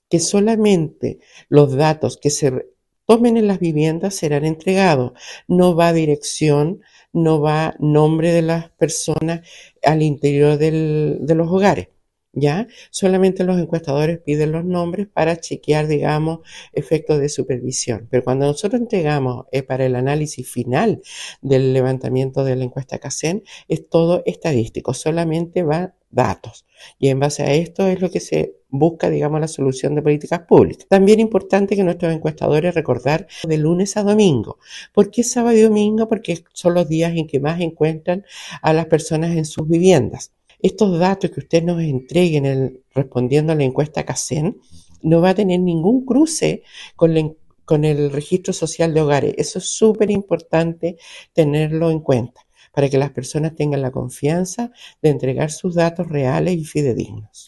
que solamente los datos que se tomen en las viviendas serán entregados. No va dirección, no va nombre de las personas al interior de los hogares. ¿Ya? Solamente los encuestadores piden los nombres para chequear, digamos, efectos de supervisión. Pero cuando nosotros entregamos para el análisis final del levantamiento de la encuesta CACEN, es todo estadístico, solamente va datos. Y en base a esto es lo que se busca, digamos, la solución de políticas públicas. También importante que nuestros encuestadores recordar de lunes a domingo. ¿Por qué sábado y domingo? Porque son los días en que más encuentran a las personas en sus viviendas. Estos datos que ustedes nos entreguen respondiendo a la encuesta CACEN no va a tener ningún cruce con el registro social de hogares. Eso es súper importante tenerlo en cuenta para que las personas tengan la confianza de entregar sus datos reales y fidedignos.